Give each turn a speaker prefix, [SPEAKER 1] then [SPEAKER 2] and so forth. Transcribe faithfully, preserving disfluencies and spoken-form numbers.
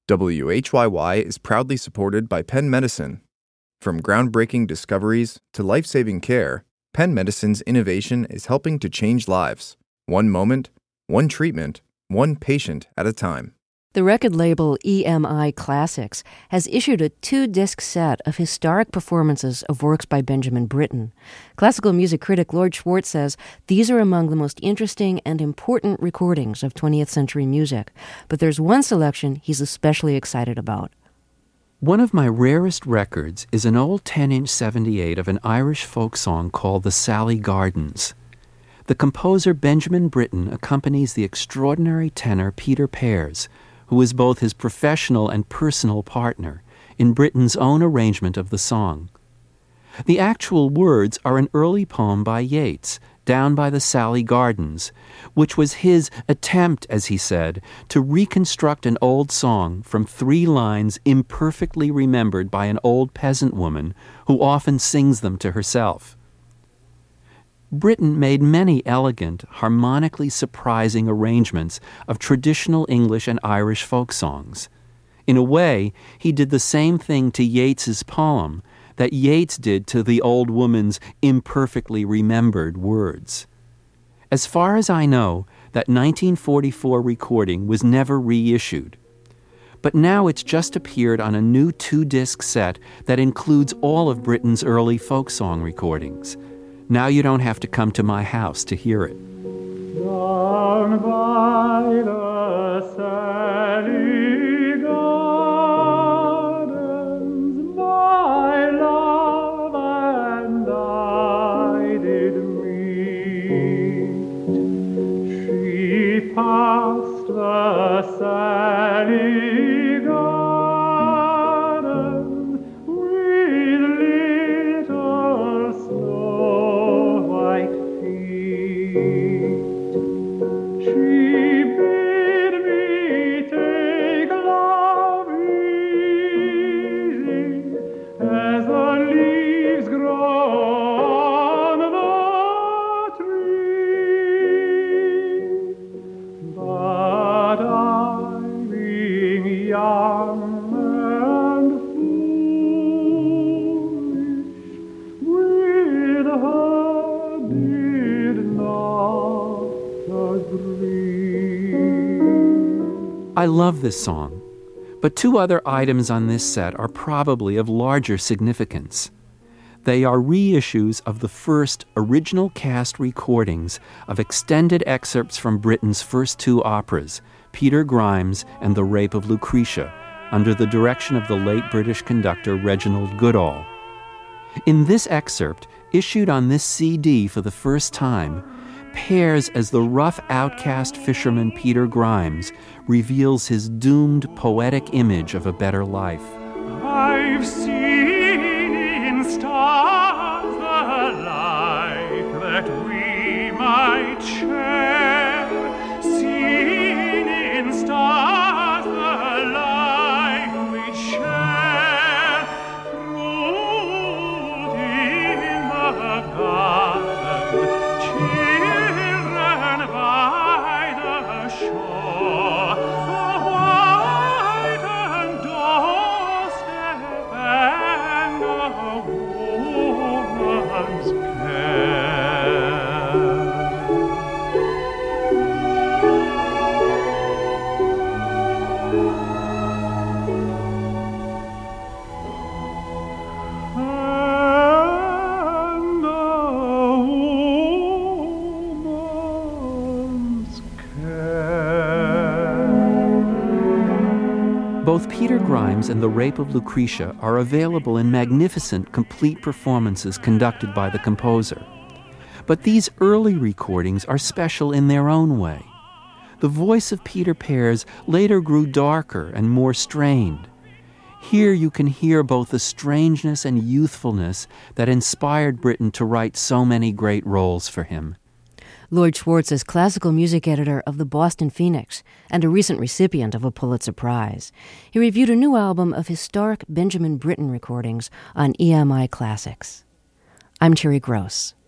[SPEAKER 1] W H Y Y is proudly supported by Penn Medicine. From groundbreaking discoveries to life-saving care, Penn Medicine's innovation is helping to change lives, one moment, one treatment, one patient at a time.
[SPEAKER 2] The record label E M I Classics has issued a two-disc set of historic performances of works by Benjamin Britten. Classical music critic Lord Schwartz says these are among the most interesting and important recordings of twentieth century music, but there's one selection he's especially excited about.
[SPEAKER 3] One of my rarest records is an old ten-inch seventy-eight of an Irish folk song called The Sally Gardens. The composer Benjamin Britten accompanies the extraordinary tenor Peter Pears, who is both his professional and personal partner, in Britten's own arrangement of the song. The actual words are an early poem by Yeats, Down by the Sally Gardens, which was his attempt, as he said, to reconstruct an old song from three lines imperfectly remembered by an old peasant woman who often sings them to herself. Britten made many elegant, harmonically surprising arrangements of traditional English and Irish folk songs. In a way, he did the same thing to Yeats's poem that Yeats did to the old woman's imperfectly remembered words. As far as I know, that nineteen forty-four recording was never reissued. But now it's just appeared on a new two-disc set that includes all of Britten's early folk song recordings. Now you don't have to come to my house to hear it.
[SPEAKER 4] Down by the Sally Gardens, my love and I did meet. She passed the Sally Gardens with little snow white feet. She bid me take love easy as the leaves grow on the tree. But I, being young and foolish, with her did not agree.
[SPEAKER 3] I love this song, but two other items on this set are probably of larger significance. They are reissues of the first original cast recordings of extended excerpts from Britten's first two operas, Peter Grimes and The Rape of Lucretia, under the direction of the late British conductor Reginald Goodall. In this excerpt, issued on this C D for the first time, Pears as the rough outcast fisherman Peter Grimes reveals his doomed poetic image of a better life.
[SPEAKER 4] I've seen in stars the life that we might share. Seen in stars the life we'd share. Fruit in the garden, children by the shore. The whitened doorstep and a woman's And a woman's care.
[SPEAKER 3] Both Peter Grimes and The Rape of Lucretia are available in magnificent, complete performances conducted by the composer. But these early recordings are special in their own way. The voice of Peter Pears later grew darker and more strained. Here you can hear both the strangeness and youthfulness that inspired Britten to write so many great roles for him.
[SPEAKER 2] Lord Schwartz is classical music editor of the Boston Phoenix and a recent recipient of a Pulitzer Prize. He reviewed a new album of historic Benjamin Britten recordings on E M I Classics. I'm Terry Gross.